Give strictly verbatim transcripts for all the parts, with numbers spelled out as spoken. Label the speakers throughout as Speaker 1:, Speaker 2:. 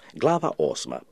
Speaker 1: Glava osma.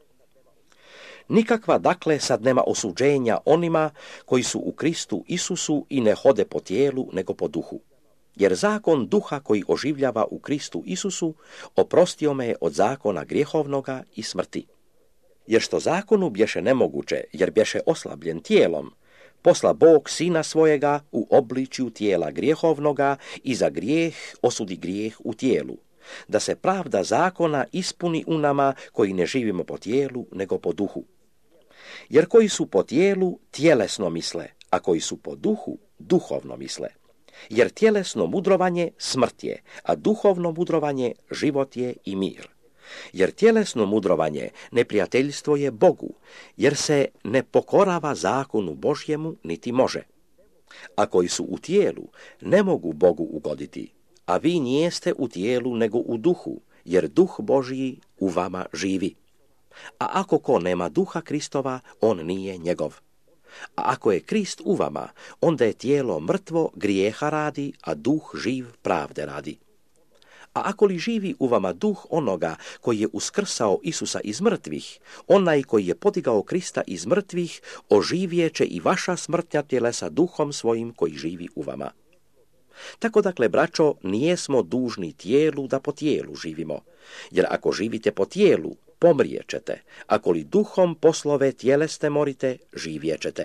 Speaker 1: Nikakva dakle sad nema osuđenja onima koji su u Kristu Isusu i ne hode po tijelu nego po duhu. Jer zakon duha koji oživljava u Kristu Isusu oprostio me je od zakona grijehovnoga i smrti. Jer što zakonu bješe nemoguće, jer bješe oslabljen tijelom, posla Bog sina svojega u obličju tijela grijehovnoga i za grijeh osudi grijeh u tijelu, da se pravda zakona ispuni u nama koji ne živimo po tijelu nego po duhu. Jer koji su po tijelu tjelesno misle, a koji su po duhu duhovno misle. Jer tjelesno mudrovanje smrt je, a duhovno mudrovanje život je i mir. Jer tjelesno mudrovanje neprijateljstvo je Bogu, jer se ne pokorava zakonu Božjemu niti može. A koji su u tijelu ne mogu Bogu ugoditi, a vi nijeste u tijelu nego u duhu, jer duh Božji u vama živi. A ako ko nema duha Kristova, on nije njegov. A ako je Krist u vama, onda je tijelo mrtvo, grijeha radi, a duh živ, pravde radi. A ako li živi u vama duh onoga koji je uskrsao Isusa iz mrtvih, onaj koji je podigao Krista iz mrtvih, oživjet će i vaša smrtnja tjelesa duhom svojim koji živi u vama. Tako dakle, braćo, nijesmo dužni tijelu da po tijelu živimo, jer ako živite po tijelu, pomrijet ćete, ako li duhom poslove tjelesne morite, živjet ćete.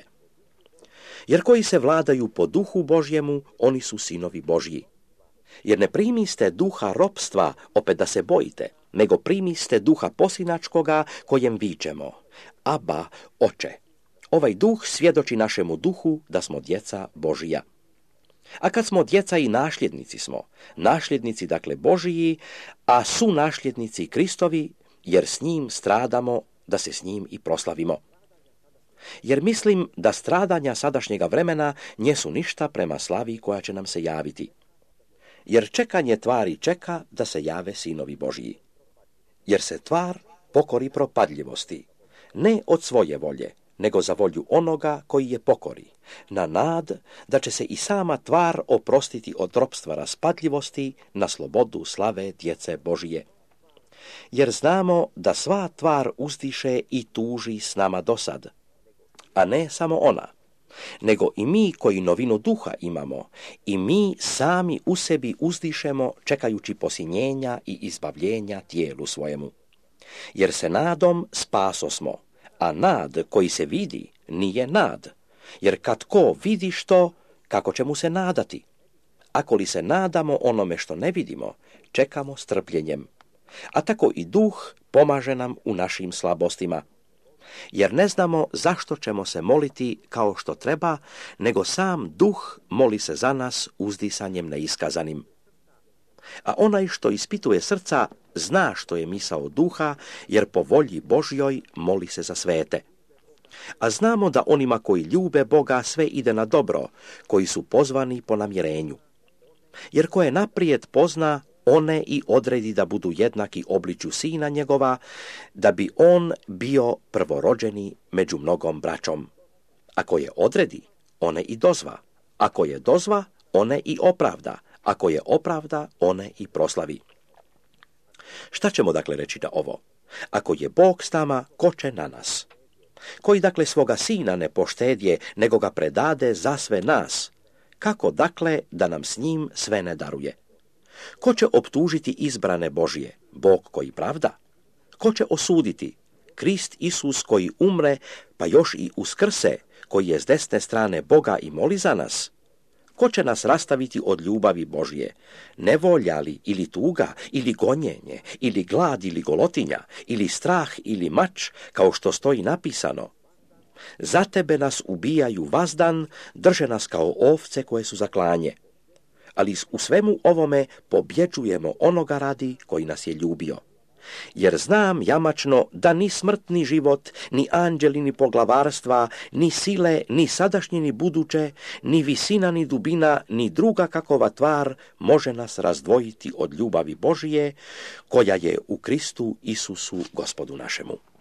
Speaker 1: Jer koji se vladaju po duhu Božjemu, oni su sinovi Božji. Jer ne primiste duha ropstva, opet da se bojite, nego primiste duha posinačkoga kojem vičemo: Aba, oče. Ovaj duh svjedoči našemu duhu da smo djeca Božija. A kad smo djeca i nasljednici smo, nasljednici dakle Božiji, a su nasljednici Kristovi, jer s njim stradamo, da se s njim i proslavimo. Jer mislim da stradanja sadašnjega vremena njesu ništa prema slavi koja će nam se javiti. Jer čekanje tvari čeka da se jave sinovi Božji. Jer se tvar pokori propadljivosti, ne od svoje volje, nego za volju onoga koji je pokori, na nad da će se i sama tvar oprostiti od ropstva raspadljivosti na slobodu slave djece Božije. Jer znamo da sva tvar uzdiše i tuži s nama dosad, a ne samo ona, nego i mi koji novinu duha imamo, i mi sami u sebi uzdišemo čekajući posinjenja i izbavljenja tijelu svojemu. Jer se nadom spaso smo, a nad koji se vidi nije nad, jer kad ko vidi što, kako će mu se nadati? Ako li se nadamo onome što ne vidimo, čekamo strpljenjem. A tako i duh pomaže nam u našim slabostima. Jer ne znamo zašto ćemo se moliti kao što treba, nego sam duh moli se za nas uzdisanjem neiskazanim. A onaj što ispituje srca zna što je misao duha, jer po volji Božjoj moli se za svete. A znamo da onima koji ljube Boga sve ide na dobro, koji su pozvani po namjerenju. Jer ko je naprijed pozna, one i odredi da budu jednaki obličju sina njegova, da bi on bio prvorođeni među mnogom braćom. Ako je odredi, one i dozva. Ako je dozva, one i opravda. Ako je opravda, one i proslavi. Šta ćemo dakle reći na ovo? Ako je Bog s nama, ko će na nas? Koji dakle svoga sina ne poštedje, nego ga predade za sve nas, kako dakle da nam s njim sve ne daruje? Ko će optužiti izbrane Božje? Bog koji pravda. Ko će osuditi? Krist Isus koji umre, pa još i uskrse, koji je s desne strane Boga i moli za nas? Ko će nas rastaviti od ljubavi Božje? Nevolja li, ili tuga, ili gonjenje, ili glad, ili golotinja, ili strah, ili mač, kao što stoji napisano? Za tebe nas ubijaju vazdan, drže nas kao ovce koje su za klanje. Ali u svemu ovome pobjeđujemo onoga radi koji nas je ljubio. Jer znam jamačno da ni smrtni život, ni anđeli, ni poglavarstva, ni sile, ni sadašnje, ni buduće, ni visina, ni dubina, ni druga kakova tvar može nas razdvojiti od ljubavi Božije, koja je u Kristu Isusu Gospodu našemu.